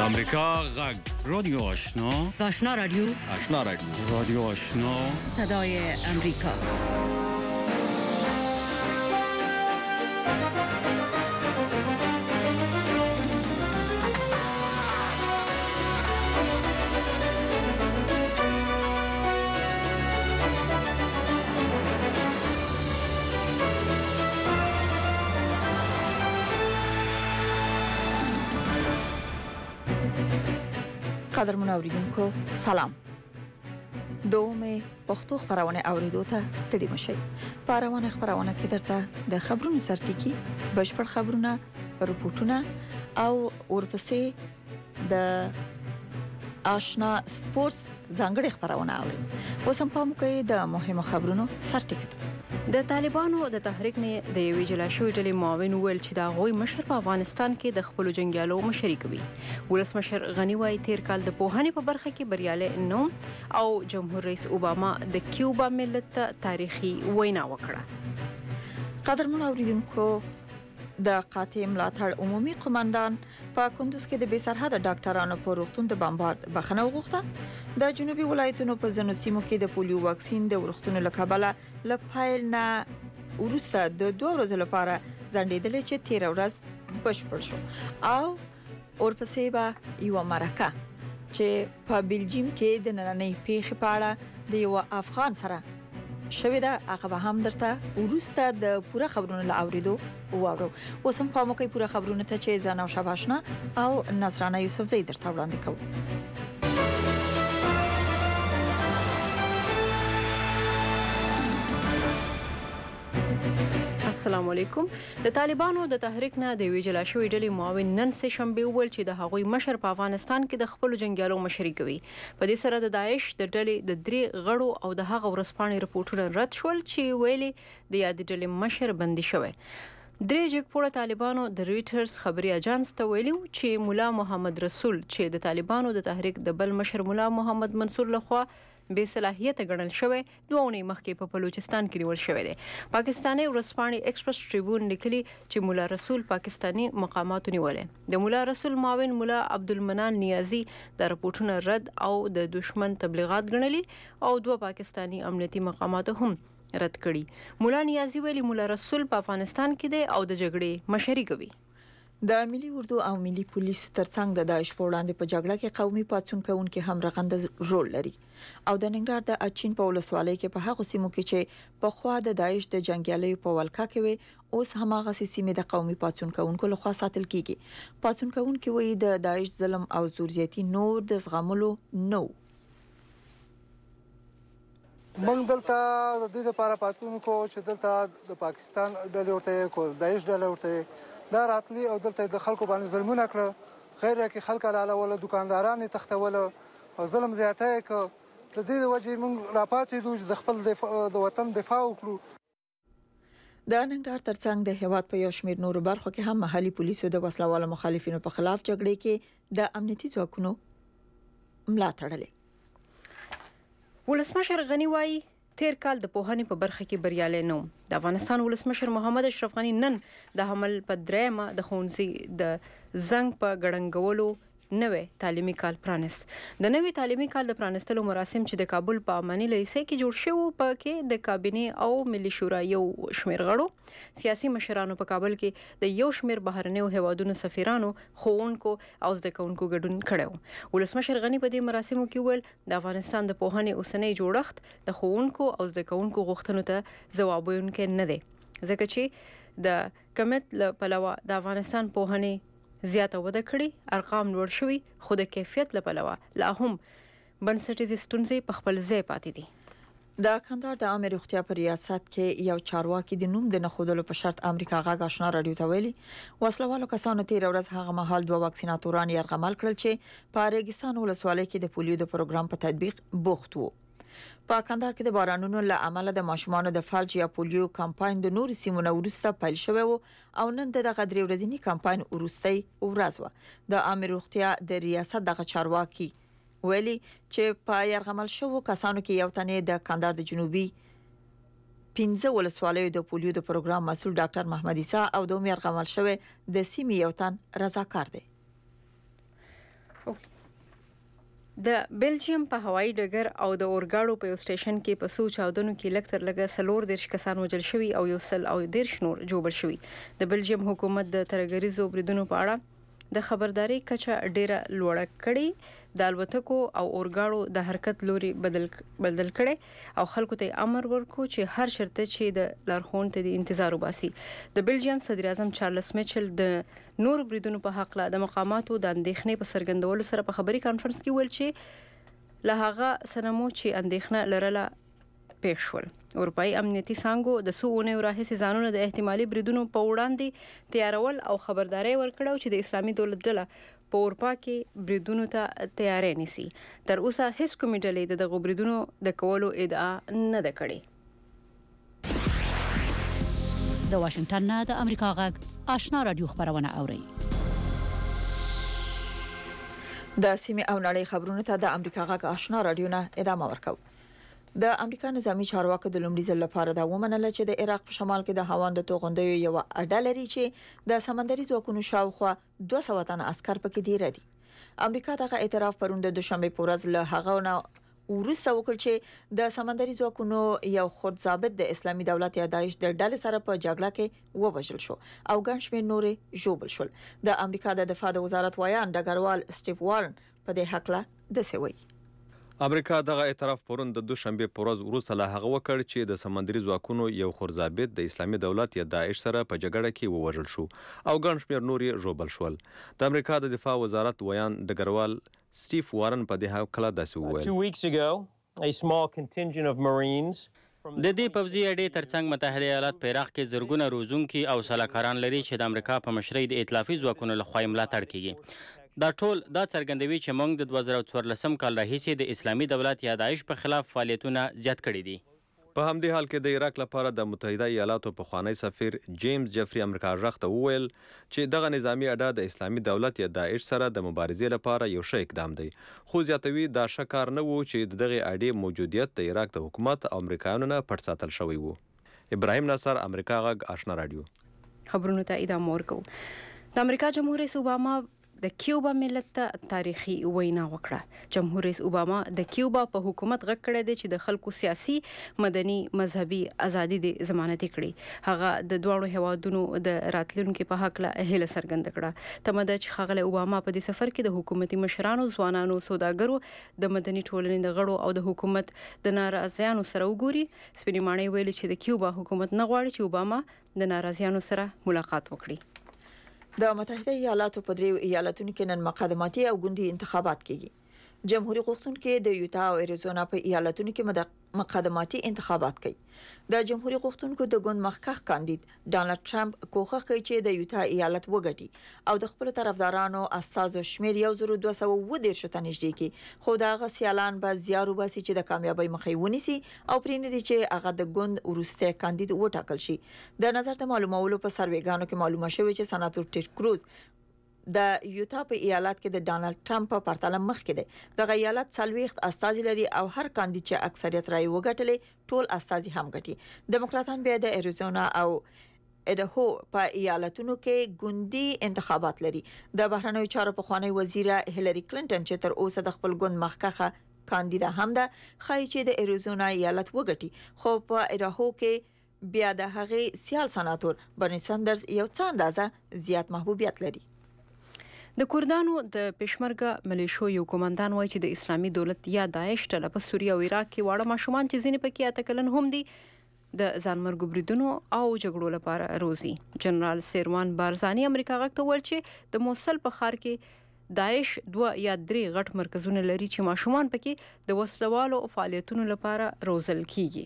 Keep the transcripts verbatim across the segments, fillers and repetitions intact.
امریکا غږ رادیو آشنا آشنا رادیو آشنا رادیو رادیو آشنا صدای امریکا. قدرمن اوریدونکو سلام. دومه پښتو خبرونه اوریدو ته ستړي مشئ. په روانه خبرونه کې درته د خبرونو سرټکی بشپړ خبرونه، رپورټونه او ورپسې د آشنا سپورتس ځانګړي خبرونه اوري. اوس هم پام کوئ د مهمو خبرونو سرټکی ته. د طالبانو د تحریک نه د یوې جلا شوې ډلې معاون ویل چې دا غوي مشر په افغانستان کې د خپل جنگیالو مشري کوي. ولسمشر غنی وايي تیر کال د پوهنې په برخه کې بریالی نوم او جمهور رئیس اوباما د کیوبا ملت ته تاریخي وینا وکړه. قدرمن اوریدونکو د قاطع ملاتړ عمومي قومندان په کندوز کې د بې سرحده ډاکټرانو په روغتون د بمبارد بخښنه وغوښته. د جنوبي ولایتونو په ځینو سیمو کې د پولیو واکسین د ورښتونو له کبله له پیل نه وروسته د دوه ورځې لپاره ځنډېدلې چې تېره ورځ بشپړ شو او ورپسې به یوه مرکه چې په بلجیم کې د نننۍ پیښې په اړه د یو افغان سره شوې ده، هغه به هم درته وروسته د پوره خبرونو له اورېدو واورو. اوس هم پام وکړئ پوره خبرونو ته چې زه نوشابه اشنا او نصرانه یوسفزۍ درته وړاندې کوو. السلام علیکم. د طالبانو د تحریک نه د یوې جلا شوې ډلې معاون نن سه شنبه وویل چې د هغوی مشر په افغانستان کې د خپل جنگیالو مشري کوي. په دې سره د داعش د ډلې د درې غړو او د هغه ورسپانې رپورټونه رد شول چې ویلي د یادې ډلې مشر بندي شوی. درې جګپوړه طالبانو د ریټرز خبري اژانس ته ویلي چې مولا محمد رسول چې د طالبانو د تحریک د بل مشر مولا محمد منصور لخوا بے صلاحیت ګڼل شوی دوه اونۍ مخکې په بلوچستان کې نیول شوی دی. پاکستاني ورځپاڼې ایکسپریس ټریبیون لیکلي چې مولا رسول پاکستاني مقاماتو نیولې. د مولا رسول معاون مولا عبدالمنان نیازي د رپورټونو رد او د دشمن تبلیغات ګڼلي او دوه پاکستاني امنیتي مقاماتو هم رد کړي. مولا نیازي ویلي مولا رسول په افغانستان کې دی او د جګړې مشري کوي. د ملي اردو او ملي پولیسو ترڅنګ د داعش په وړاندې په جګړه کې قومي پاڅون کوونکي هم رغنده رول لري او د ننګرهار د اچین په ولسوالۍ کې په هغه سیمو کې چې په خوا د داعش د جنگیالیو په ولکه کې وي اوس هم هغه سیمې د قومي پاڅون کوونکو لخوا ساتل کیږي. پاڅون کوونکي وایي د داعش ظلم او زورزیاتي نور د زغملو نو. موږ دلته د دې لپاره پاتون کو چې دلته د پاکستان ډلې ورته کو داعش ډلې ورته دا راتلی او دلته د خلکو باندې ظلمونه کړ، غیر کې خلک لاله ول دکانداران تختول او ظلم زیاته ک. د دې وجه موږ راپاتې دوی د خپل د وطن دفاع وکړو. د ننګرهار ترڅنګ د هیواد په یو شمېر نورو برخو کې هم محلي پولیسو د وسلوالو مخالفینو په خلاف جګړې کې د امنیتي ځواکونو ملاتړ لري. ولسمشر غنی وايي تیر کال د پوهنې په برخه کې بریالی نوم. د افغانستان ولسمشر محمد اشرف غنی نن د حمل په دریمه د ښوونځي د زنګ په ګړنګولو نوې تعلیمي کال پرانست. د نوې تعلیمي کال د پرانستلو مراسم چې د کابل په اماني لیسې کې جوړ شوي په کې د کابینې او ملي شورا یو شمېر غړو، سیاسي مشرانو په کابل کې د یو شمېر بهرنیو هیوادونو سفیرانو، ښوونکو او زده کوونکو ګډون کړی. ولسمشر غنی په دې مراسمو کې ویل د افغانستان د پوهنې اوسنی جوړښت د ښوونکو او زده کوونکو غوښتنو ته ځواب ویونکی نه دی، ځکه چې د کمیت له پلوه د افغانستان پوهنې زیاته وده کړي، ارقام لوړ شوي، خو د کیفیت له پلوه لا هم بنسټیزې ستونزې په خپل ځای پاتې دي. د کندهار د عامه روغتیا په ریاست کې یو چارواکي د نوم د نخودلو په شرط امریکا غږ آشنا رادیو ته ویلي وسلوالو کسانو تیر ورځ هغه مهال دوه واکسیناتوران یرغمل کړل چې په ریګستان ولسوالۍ کې د پولیو د پروګرام په تطبیق بوخت وو. په کندهار کې د بارانونو له امله د ماشومانو د فلج یا پولیو کمپاین د نورو سیمونو وروسته پیل شوی وو او نن د دغه درې ورځني کمپاین وروستۍ ورځ وه. د عامه روغتیا د ریاست دغه چارواکي ویلي چې په یرغمل شوو کسانو کې یو تنې د کندهار د جنوبي پنځه ولسوالیو د پولیو د پروګرام مسؤل ډاکټر محمد عیسی او دوه یرغمل شوی د سیمې یو تن رضاکار دی. د بلجیم په هوایي ډګر او د اورګاړو په یو سټیشن کې په څو چاودنو کې لږ تر لږه څلور دېرش کسان وژل شوي او یو سل او دېرش نور ژوبل شوي. د بلجیم حکومت د ترهګریزو بریدونو په اړه د خبرداري کچه ډیره لوړه کړې. د الوتکو او اورګاړو د حرکت لوري بدل بدل کړي او خلکو ته امر ورکو چې هر شرط چې د لارښوون ته د انتظار وباسي. د بلجیم صدر اعظم چارلس میچل د نور بریدونو په حق له د مقاماتو د اندېښنې په څرګندولو سره په خبري کانفرنس کې ویل چې له هغه سنمو چې اندېښنه لرله پیښ شول. اروپایي امنیتي څانګو د څو اونیو راهیسې ځانونه د احتمالي بریدونو په وړاندې تیارول او خبرداري ورکړه چې د اسلامي دولت ډله په اروپا کې بریدونو ته تیاری نیسي. تر اوسه هیڅ کومې ډلې د دغو بریدونو د کولو ادعا نه ده کړې. د واشنگټن نه د امریکا غږ آشنا رادیو خبرونه اوري. د سیمې او نړۍ خبرونو ته د امریکا غږ آشنا رادیو نه ادامه ورکوي. د امریکا نظامی چارواکو د لومړي ځل لپاره دا ومنله چې د عراق په شمال کې د هاوند توغندیو یو اډه لري چې د سمندري ځواکونو شاوخوا دوه سوه تنه عسكر پکې ډیر دي. امریکا دغه اعتراف پروند د دوشنبه په ورځ له هغه نه ورسته وکړ چې د سمندري ځواکونو یو خود ضابط د اسلامي دولت یا داعش د ډلې سره په جګړه کې ووژل شو او ګڼ شمېر نورې ژوبل شول. د امریکا د دفاع د وزارت وایان ډګروال سټیف وارن په دې حق له دسې وایي. امریکا دغه اعتراف پرون د دوشنبه په ورځ وروسته له هغه وکړ چې د سمندري ځواکونو یو خورځابط د اسلامي دولت یا داعش سره په جګړه کې ووژل شو او ګڼ شمېر نور یې ژوبل شول. د امریکا د دفاع وزارت ویان ډګروال سټیف وارن په دې حق له داسې وویل. Two weeks ago, a small contingent of Marines د دې پوځي اډې ترڅنګ متحده ایالات په عراق کې زرګونه روزونکي او سلاکاران لري چې د امریکا په مشرۍ د ائتلافي ځواکونو لخوا ملاتړ کیږي. دا ټول دا څرګندوي چې موږ د دوه زره څوارلسم کال راهیسې د اسلامي دولت یا داعش په خلاف فعالیتونه زیات کړي دي. په همدې حال کې د عراق لپاره د متحده ایالاتو پخوانی سفیر جیمز جفري امریکا غږ ته وویل چې دغه نظامی اډه د اسلامي دولت یا داعش سره د مبارزې لپاره یو ښه اقدام دی. خو زیاتوي دا ښه کار نه و چې دغه اډې موجودیت د عراق د حکومت او امریکایانو نه پټ ساتل شوی وو. ابراهیم نصر، امریکا غږ آشنا رادیو. خبرونه ته ادامه ورکو. د امریکا جمهور رئیس اوباما د کیوبا ملت ته تاریخي وینا وکړه. جمهور رئیس اوباما د کیوبا په حکومت غږ کړی دی چې د خلکو سیاسي، مدني، مذهبي ازادي د ضمانتي کړي. هغه د دوه هیوادونو د راتلونکو په حق له هیله څرګنده کړه. تمه ده چې ښاغلی اوباما په دې سفر کې د حکومتي مشرانو، ځوانانو، سوداګرو، د مدني ټولنې د غړو او د حکومت د ناراضیانو سره وګوري. سپینې ماڼۍ ویلي چې د کیوبا حکومت نه غواړي چې اوباما د ناراضیانو سره ملاقات وکړي. د متحده ایالاتو په دریو ایالتونو کې نن مقدماتي او ګوندي انتخابات کیږي. جمهوریت غوښتونکي د یوتا او اریزونا په ایالتونو کې مقدماتي انتخابات کوي. د جمهوریت غوښتونکو د ګوند مخکښ کاندید ډانلډ ټرمپ کوښښ کوي چې د یوتا ایالت وګټي او د خپل طرفدارانو استازو شمیر یو زر دوه سوه اووه دېرش ته نږدې کړي. خو دغه سیالان به زیار وباسي چې د کامیابی مخې ونیسي او پرېنږدي چې هغه د ګوند وروستی کاندید وټاکل شي. د نظر د معلومولو په سروېګانو کې معلومه شوې چې سناتور ټیډ کروز د یوتا په ایالت کې د ډانلډ ټرمپ په پرتله مخکې دی. دغه ایالت څلوېښت استازي لري او هر کاندید چې اکثریت رایې وګټلې ټول استازي هم ګټي. دیموکراتان بیا د اریزونا او ایډهو په ایالتونو کې ګوندي انتخابات لري. د بهرنیو چارو پخوانی وزیره هیلری کلینټن چې تر اوسه د خپل ګوند مخکښه کاندیده هم ده، ښایي چې د اریزونا ایالت وګټي. خو په ایډهو کې بیا د هغې سیال سناتور برني سندرز یو څه اندازه زیات محبوبیت لري. د کردانو د پېشمرګه ملیشو یو کمانډان وایي چې د اسلامي دولت یا داعش ډله په سوریه او عراق کې واړه ماشومان چې ځینې پکې اته کلن هم دي د ځانمرګو بریدونو او جګړو لپاره روزي. جنرال سیروان بارزانی امریکا غږ ته وویل چې د موصل په ښار کې داعش دوه یا درې غټ مرکزونه لري چې ماشومان پکې د وسلوالو فعالیتونو لپاره روزل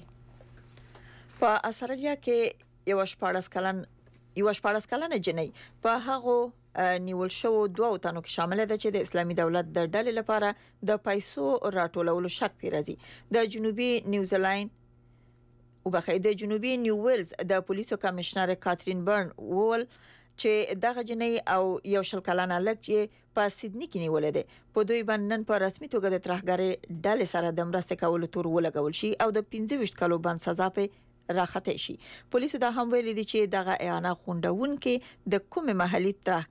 کیږي. په استرالیا کې یو شپاړس کلن یو شپاړس کلنه جنۍ په هغه نیول شو دوه تنو کې شامل ده چې د اسلامي دولت د ډلې لپاره د پیسو راټولولو شک پیرازي. د جنوبي نیوزیلند او بخې د جنوبي نیو ویلز د پولیسو کمشنر کاترین برن وول چې دغه جنۍ او یو شل کلنه لږ چې په سیدنی کې نیولې ده. په دوی باندې نن په رسمي توګه د ترهګرۍ ډلې سره د مرستې کولو تور ولګول شي او د پنځه ویشت کالو بند سزا په راخته شي. پولیسو دا هم ویلي دي چې دغه اعانه خوندون کې د کومه محلي